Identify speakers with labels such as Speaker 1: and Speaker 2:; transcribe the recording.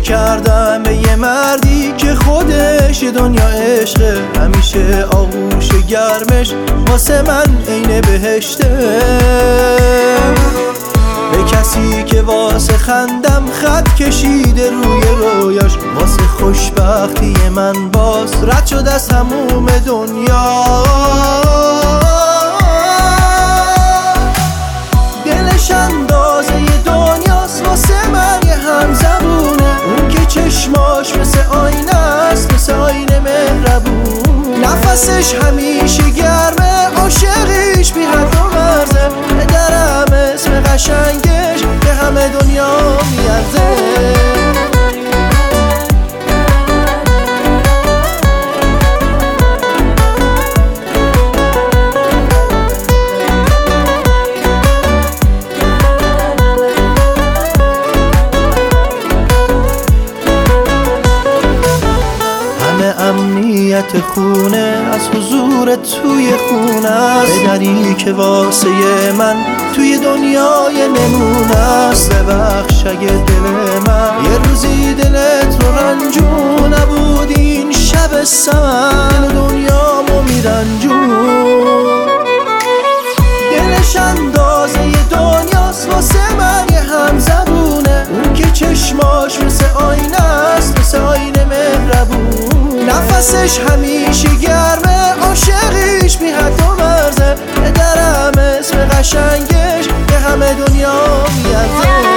Speaker 1: کردم به یه مردی که خودش دنیا عشقه، همیشه آغوش گرمش واسه من عین بهشته. به کسی که واسه خندم خط کشیده روی رویاش، واسه خوشبختی من باز رد شد از تموم دنیا. دلش اندازه دنیاست واسه من یه همزبونه، اون که چشماش مثل آینه است، مثل آینه مهربون. نفسش همیشه گرمه، عاشقیش بی حد و مرزه. پدرم اسم قشنگش به همه دنیا میارزه. امنیت خونه از حضور توی خونه است، پدری که واسه من توی دنیای نمونه است. ببخش اگه دل من یه روزی دلت رو رنجون نبود، این شب سمن دنیامو میرنجون. دلش اندازه دنیاست واسه من یه همزبونه، اون که چشماش مثل آینه است، مثل آینه مهربون. نفسش همیشه گرمه، عاشقیش بی حد و مرزه. پدرم اسم قشنگش به همه دنیا میارزه.